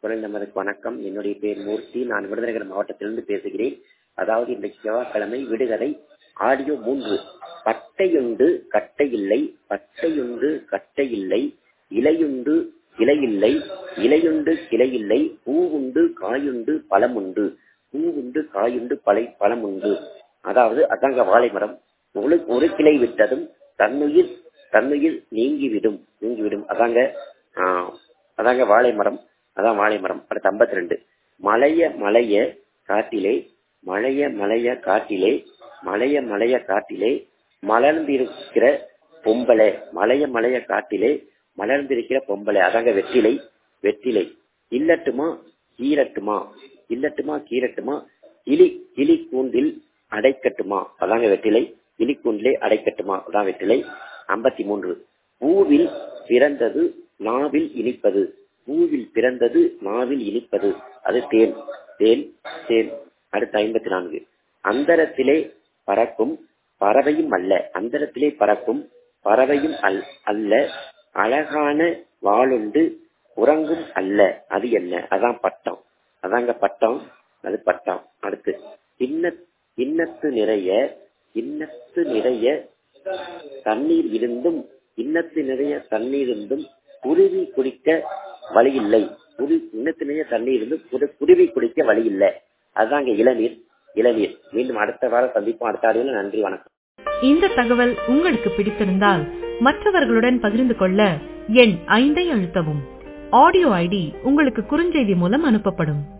குரல் நமதுக்கு வணக்கம். என்னுடைய பேர் மூர்த்தி. நான் விருதுநகர் மாவட்டத்திலிருந்து பேசுகிறேன். அதாவது இன்றைக்கு செவ்வாய்க்கிழமை விடுகதை ஆடியோ 3. பட்டையுண்டு கட்டை இல்லை, பட்டையுண்டு கட்டை இல்லை, இலையுண்டு கிளை இல்லை, இலையுண்டு கிளை இல்லை, பூவுண்டு காயுண்டு பழமுண்டு, பூவுண்டு காயுண்டு பழமுண்டு. அதாவது அதாங்க வாழை மரம். ஒரு கிளை விட்டதும் தன்னுயிர் நீங்கிவிடும். அதாங்க வாழை மரம். அதான் வாழை மரம். அடுத்து 52. மலைய காட்டிலே, மலைய காட்டிலே மலர்ந்திருக்கிற பொம்பளை, மலைய காட்டிலே மலர்ந்திருக்கிற பொம்பளை. அதாங்க வெற்றிலை. இல்லட்டுமா கீரட்டுமா, கிளி கூண்டில் அடைக்கட்டுமா. அதாங்க வெற்றிலை. கிளி கூண்டிலே அடைக்கட்டுமா. அதான் வெற்றிலை. 53. பூவில் பிறந்தது நாவில் இனிப்பது. அது தேன். அடுத்து 54. அந்தரத்திலே பறக்கும் பறவையும் அல்ல, அழகான வாளுண்டு உறங்கும் அல்ல. அது என்ன? அதான் பட்டம். அதாங்க பட்டம். அது பட்டம். அடுத்து கிண்ணத்து நிறைய தண்ணீர் இருந்தும் குருவி குடிக்க வழி இல்லை. குருவி குடிக்க வழி இல்லை. அதுதாங்க இளநீர். மீண்டும் அடுத்த வாரம் சந்திப்போம். அடுத்த ஆடியோல. நன்றி, வணக்கம். இந்த தகவல் உங்களுக்கு பிடித்திருந்தால் மற்றவர்களுடன் பகிர்ந்து கொள்ள எண் 5 அழுத்தவும். ஆடியோ ஐடி உங்களுக்கு குறுஞ்செய்தி மூலம் அனுப்பப்படும்.